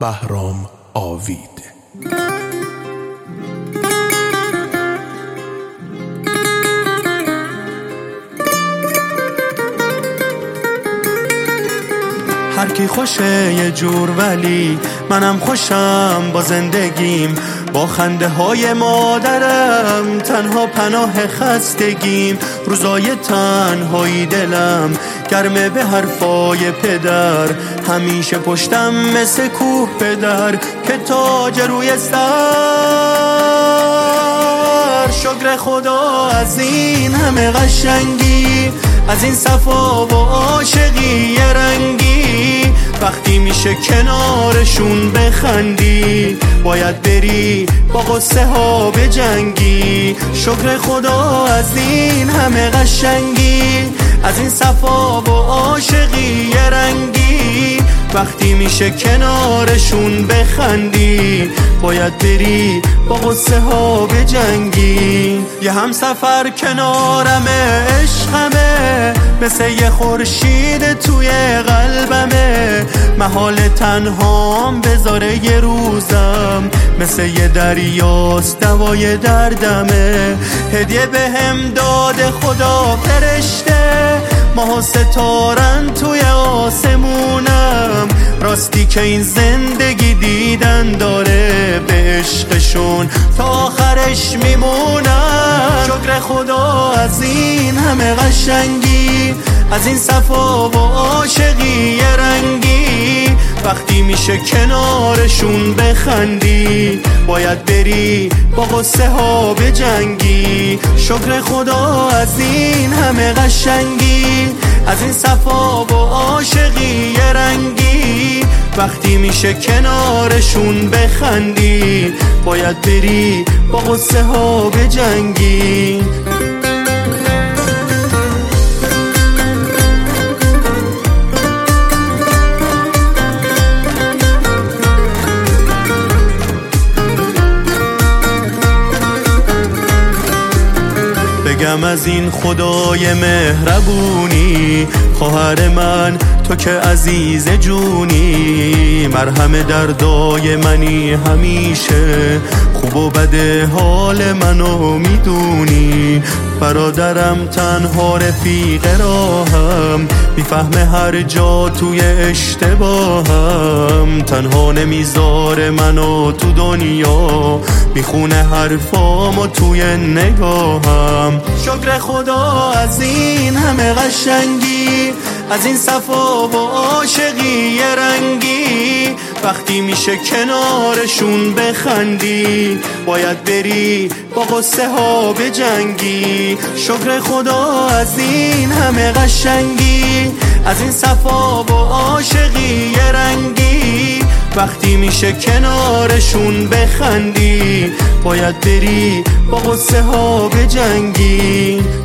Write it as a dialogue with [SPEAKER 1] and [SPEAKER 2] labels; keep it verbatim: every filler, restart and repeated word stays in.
[SPEAKER 1] بهرام آوید.
[SPEAKER 2] هر کی خوشه یه جور ولی منم خوشم با زندگیم، با خنده های مادرم تنها پناه خستگیم. روزای تنهایی دلم گرمه به حرفای پدر، همیشه پشتم مثل کوه پدر که تاج روی سر. شکر خدا از این همه قشنگی، از این صفا و عاشقی رنگی. وقتی میشه کنارشون بخندی، باید بری با قصه ها بجنگی. شکر خدا از این همه قشنگی، از این صفا و عاشقی رنگی. وقتی میشه کنارشون بخندی، باید بری با قصه ها بجنگی. یه هم سفر کنارمه عشقمه، مثل یه خورشید توی قلبمه. محال تنهام بذاره یه روزم، مثل یه دریاست دوای دردمه. هدیه به هم داده خدا فرشته، ماه و ستارن توی آسمونم. راستی که این زندگی دیدن داره، به عشقشون تا آخرش میمونم. شکر خدا از این همه قشنگی، از این صفا و عاشقی رنگی. وقتی میشه کنارشون بخندی، باید بری با قصه ها بجنگی. شکر خدا از این همه قشنگی، از این صفا و عاشقی رنگی. وقتی میشه کنارشون بخندی، باید بری با قصه ها بجنگی. بگم از این خدای مهربونی، خواهر من تو که عزیز جونی. مرهم دردای منی همیشه، خوب و بد حال منو میدونی. برادرم تنها رفیق راهم، میفهمه هر جا توی اشتباهم. تنها نمیذاره منو تو دنیا، میخونه حرفامو توی نگاهم. شکر خدا از این همه قشنگی، از این صفا و عاشقی رنگی. وقتی میشه کنارشون بخندی، باید بری با قصه ها بجنگی. شکر خدا از این همه قشنگی، از این صفا و عاشقی رنگی. وقتی میشه کنارشون بخندی، باید بری با قصه ها بجنگی.